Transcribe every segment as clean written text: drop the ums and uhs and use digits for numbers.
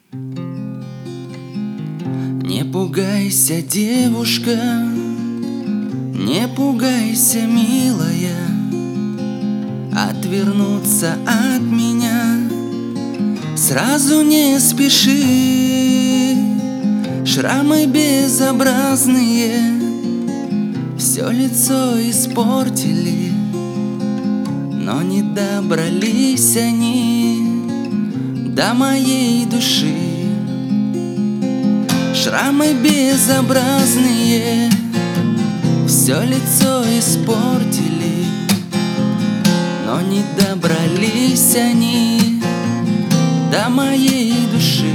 Не пугайся, девушка, не пугайся, милая, отвернуться от меня сразу не спеши. Шрамы безобразные все лицо испортили, но не добрались они до моей души. Шрамы безобразные все лицо испортили, но не добрались они до моей души.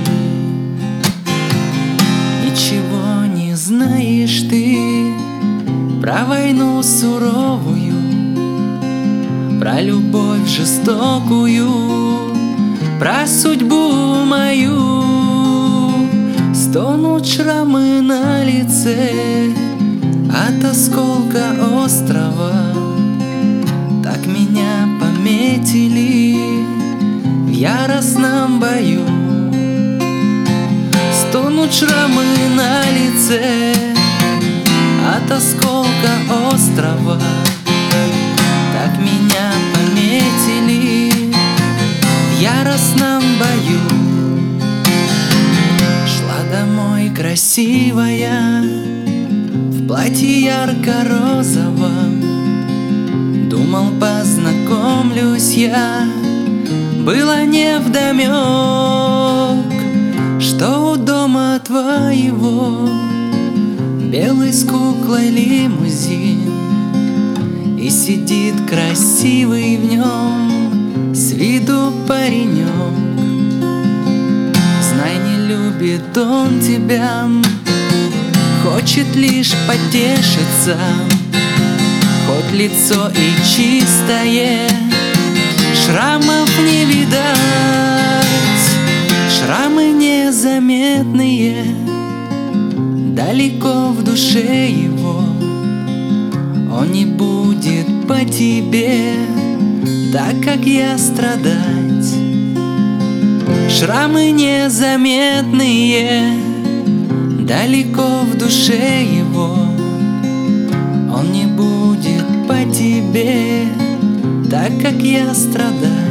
Ничего не знаешь ты про войну суровую, про любовь жестокую, про судьбу мою. Стонут шрамы на лице от осколка острова, так меня пометили в яростном бою. Стонут шрамы на лице от осколка острова, так меня пометили в яростном бою. Шла домой красивая в платье ярко-розовом, думал, познакомлюсь я, было невдомек, что у дома твоего белый с куклой лимузин, и сидит красивый в нем с виду паренек. Знай, не любит он тебя, хочет лишь потешиться, хоть лицо и чистое, шрамов не видать. Шрамы незаметные далеко в душе его, он не будет по тебе так, как я, страдать. Шрамы незаметные далеко в душе его, он не будет по тебе так, как я, страдать.